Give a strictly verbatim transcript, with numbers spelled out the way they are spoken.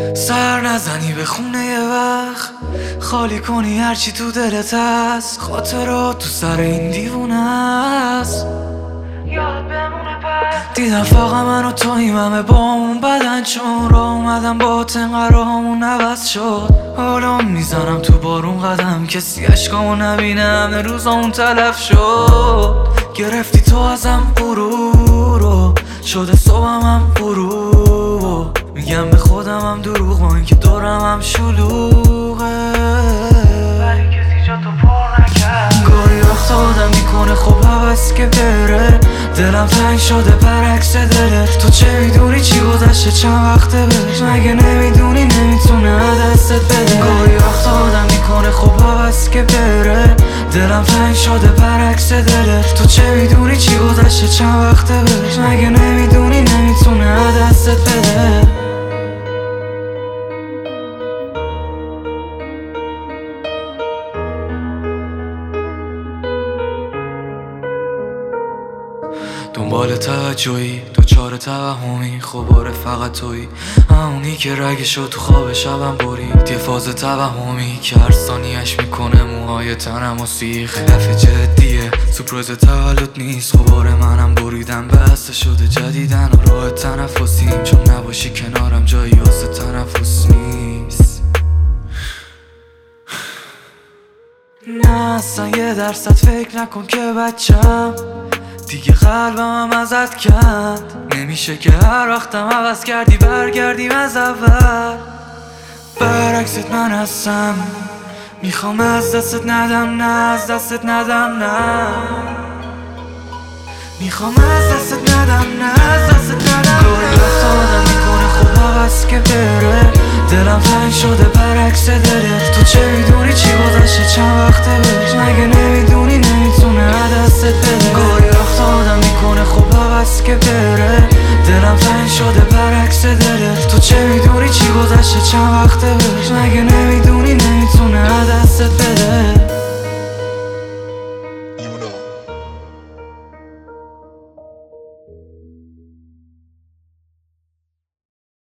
سر نزنی به خونه یه وقت، خالی کنی هرچی تو دلت هست. خاطرات تو سر این دیوونه است، یاد بمونه پس. دیدم فقط من و تویم همه با اون بدن، چون را اومدم با تنقرامون عوض شد. حالا میزنم تو بارون قدم، کسی عشقامو نبینه، همه روزامون تلف شد. گرفتی تو ازم غرور رو، شده صبحم هم غروب. میگم به خودم هم دروغ، با اینکه دورم هم شلوغه، ولی کسی جا تو پر نکرد. گاهی وقتا آدم میکنه خب حوض که بره، دلم تنگ شده برعکس دلت. تو چه میدونی چی گذشته چند وقته بهش، مگه نمیدونی نمیتونه دستت بده. گاهی وقتا آدم میکنه خب حوض که بره، دلم تنگ شده برعکس دلت. تو چه میدونی چی گذشته چند وقته بهش، مگه نمیدونی نمیتونه دستت بده. دنبال توجهی دوچار توهمی، خباره فقط تویی، همونی که رگشو تو خواب شبم برید. یه فاز توهمی که هر ثانیه‌اش میکنه موهای تنم و سیخ. دفعه جدیه سپرایز تولد نیست، خباره منم بریدم بسته شده جدیدن و راه تنفسیم. چون نباشی کنارم جایی واسه تنفس نیست. نه اصلا یه درصد فکر نکن که بچم، دیگه قلبم هم ازت کند. نمیشه که هر وقتم عوض کردی برگردیم از اول. برعکست من هستم، میخوام از دستت ندم، نه از دستت ندم، نه میخوام از دستت ندم، نه از دستت ندم. گاهی وقتا آدم میکنه خب عوض که بره، دلم تنگ شده برعکس دلت. تو چه میدونی چی گذشته چند وقته بهش، مگه نمیدونی نمیتونه دستت بده. گاهی وقتا آدم میکنه خب عوض که بره، دلم تنگ شده برعکس دلت. تو چه میدونی چی گذشته چند وقته بهش، مگه نمیدونی